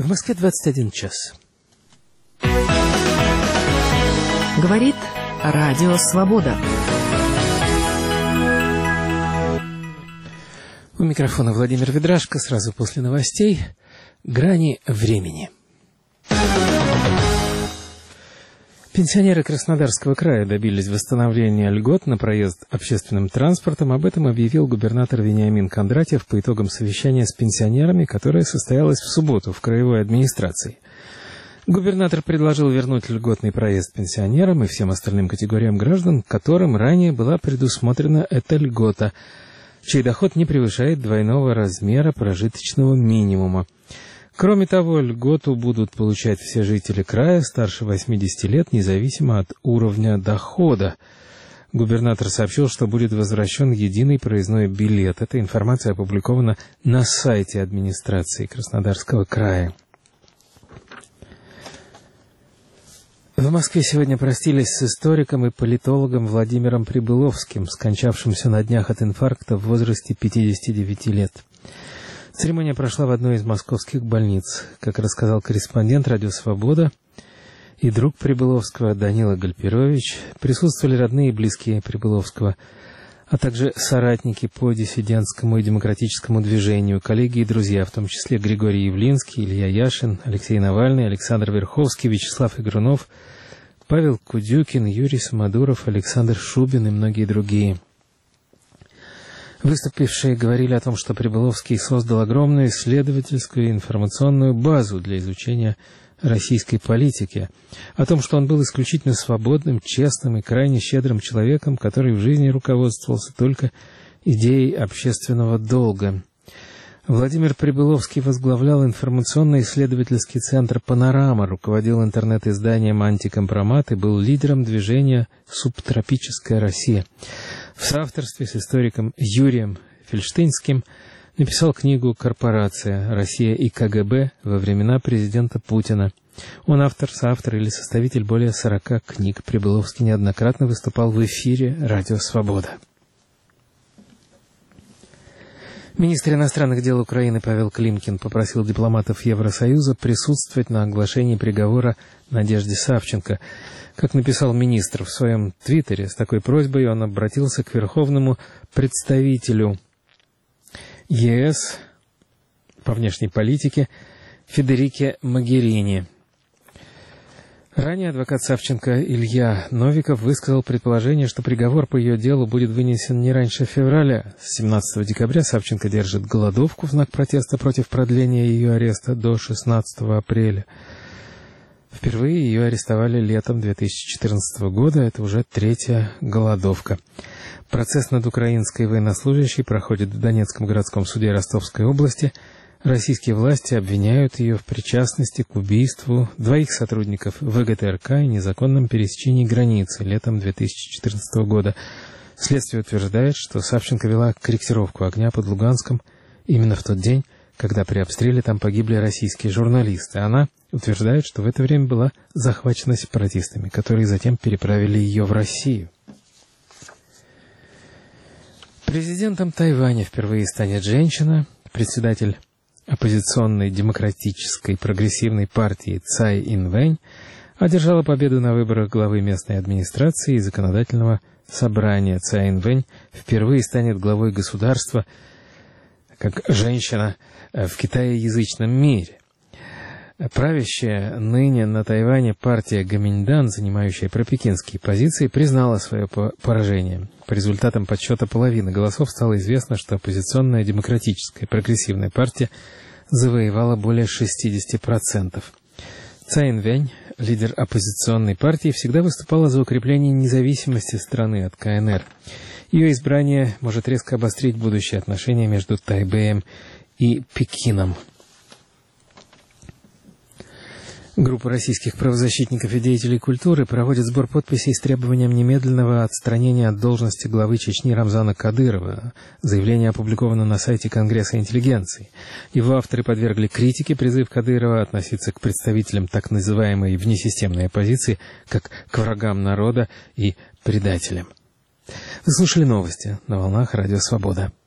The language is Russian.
В Москве 21 час. Говорит Радио Свобода. У микрофона Владимир Ведрашко. Сразу после новостей «Грани времени». Пенсионеры Краснодарского края добились восстановления льгот на проезд общественным транспортом. Об этом объявил губернатор Вениамин Кондратьев по итогам совещания с пенсионерами, которое состоялось в субботу в краевой администрации. Губернатор предложил вернуть льготный проезд пенсионерам и всем остальным категориям граждан, которым ранее была предусмотрена эта льгота, чей доход не превышает двойного размера прожиточного минимума. Кроме того, льготу будут получать все жители края старше 80 лет, независимо от уровня дохода. Губернатор сообщил, что будет возвращен единый проездной билет. Эта информация опубликована на сайте администрации Краснодарского края. В Москве сегодня простились с историком и политологом Владимиром Прибыловским, скончавшимся на днях от инфаркта в возрасте 59 лет. Церемония прошла в одной из московских больниц. Как рассказал корреспондент «Радио Свобода» и друг Прибыловского Данила Гальперович, присутствовали родные и близкие Прибыловского, а также соратники по диссидентскому и демократическому движению, коллеги и друзья, в том числе Григорий Явлинский, Илья Яшин, Алексей Навальный, Александр Верховский, Вячеслав Игрунов, Павел Кудюкин, Юрий Самодуров, Александр Шубин и многие другие. Выступившие говорили о том, что Прибыловский создал огромную исследовательскую и информационную базу для изучения российской политики, о том, что он был исключительно свободным, честным и крайне щедрым человеком, который в жизни руководствовался только идеей общественного долга. Владимир Прибыловский возглавлял информационно-исследовательский центр «Панорама», руководил интернет-изданием «Антикомпромат» и был лидером движения «Субтропическая Россия». В соавторстве с историком Юрием Фельштинским написал книгу «Корпорация. Россия и КГБ во времена президента Путина». Он автор, соавтор или составитель более 40 книг. Прибыловский неоднократно выступал в эфире «Радио Свобода». Министр иностранных дел Украины Павел Климкин попросил дипломатов Евросоюза присутствовать на оглашении приговора Надежде Савченко. Как написал министр в своем твиттере, с такой просьбой он обратился к верховному представителю ЕС по внешней политике Федерике Могерини. Ранее адвокат Савченко Илья Новиков высказал предположение, что приговор по ее делу будет вынесен не раньше февраля. С 17 декабря Савченко держит голодовку в знак протеста против продления ее ареста до 16 апреля. Впервые ее арестовали летом 2014 года. Это уже третья голодовка. Процесс над украинской военнослужащей проходит в Донецком городском суде Ростовской области. Российские власти обвиняют ее в причастности к убийству двоих сотрудников ВГТРК и незаконном пересечении границы летом 2014 года. Следствие утверждает, что Савченко вела корректировку огня под Луганском именно в тот день, когда при обстреле там погибли российские журналисты. Она утверждает, что в это время была захвачена сепаратистами, которые затем переправили ее в Россию. Президентом Тайваня впервые станет женщина, председатель оппозиционной демократической прогрессивной партии Цай Инвэнь одержала победу на выборах главы местной администрации и законодательного собрания. Цай Инвэнь впервые станет главой государства как женщина в китаеязычном мире. Правящая ныне на Тайване партия Гоминьдан, занимающая пропекинские позиции, признала свое поражение. По результатам подсчета половины голосов стало известно, что оппозиционная демократическая прогрессивная партия завоевала более 60%. Цай Инвэнь, лидер оппозиционной партии, всегда выступала за укрепление независимости страны от КНР. Ее избрание может резко обострить будущие отношения между Тайбэем и Пекином. Группа российских правозащитников и деятелей культуры проводит сбор подписей с требованием немедленного отстранения от должности главы Чечни Рамзана Кадырова. Заявление опубликовано на сайте Конгресса интеллигенции. Его авторы подвергли критике призыв Кадырова относиться к представителям так называемой внесистемной оппозиции как к врагам народа и предателям. Вы слушали новости на волнах Радио Свобода.